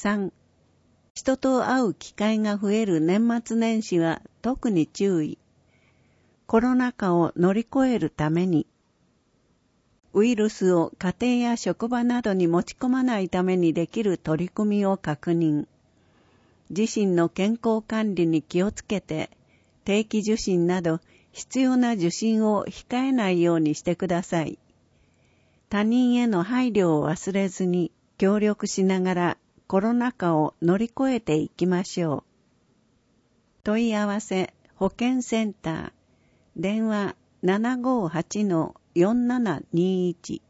3、人と会う機会が増える年末年始は特に注意。コロナ禍を乗り越えるために、ウイルスを家庭や職場などに持ち込まないためにできる取り組みを確認。自身の健康管理に気をつけて、定期受診など必要な受診を控えないようにしてください。他人への配慮を忘れずに協力しながらコロナ禍を乗り越えていきましょう。問い合わせ保健センター電話 758-4721。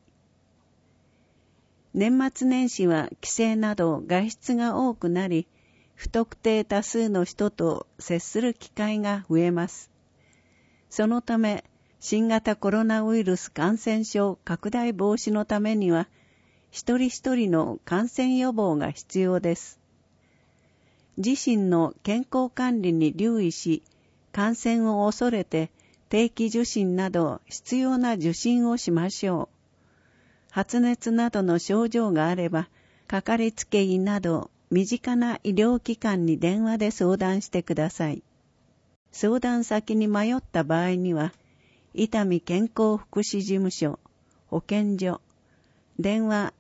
年末年始は帰省など外出が多くなり、不特定多数の人と接する機会が増えます。そのため、新型コロナウイルス感染症拡大防止のためには、一人一人の感染予防が必要です。自身の健康管理に留意し、感染を恐れて定期受診など必要な受診をしましょう。発熱などの症状があれば、かかりつけ医など身近な医療機関に電話で相談してください。相談先に迷った場合には、伊丹健康福祉事務所、保健所、電話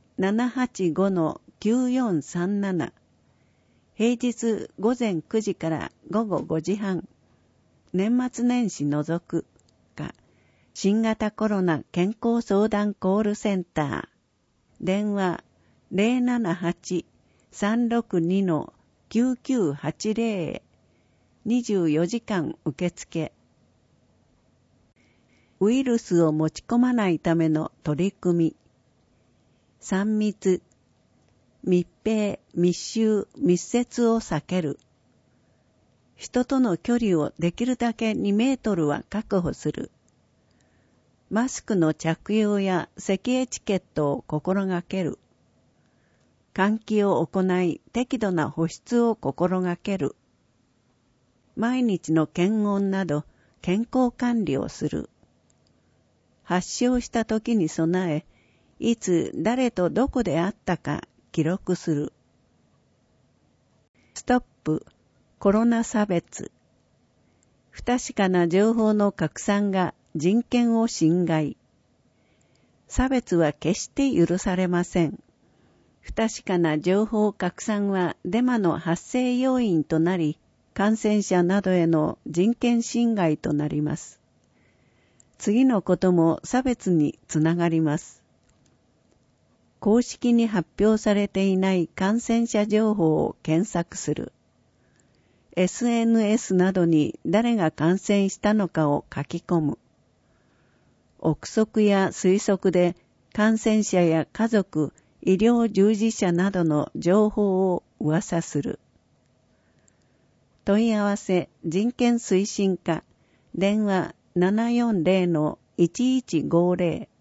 785-9437、平日午前9時から午後5時半、年末年始除くか、新型コロナ健康相談コールセンター、電話 078-362-9980、24時間受付。ウイルスを持ち込まないための取り組み。3密、密閉、密集、密接を避ける。人との距離をできるだけ2メートルは確保する。マスクの着用や咳エチケットを心がける。換気を行い適度な保湿を心がける。毎日の検温など健康管理をする。発症した時に備え、いつ誰とどこで会ったか記録する。ストップ、コロナ差別。不確かな情報の拡散が人権を侵害。差別は決して許されません。不確かな情報拡散はデマの発生要因となり、感染者などへの人権侵害となります。次のことも差別につながります。公式に発表されていない感染者情報を検索する。SNS などに誰が感染したのかを書き込む。憶測や推測で感染者や家族、医療従事者などの情報を噂する。問い合わせ人権推進課電話 740-1150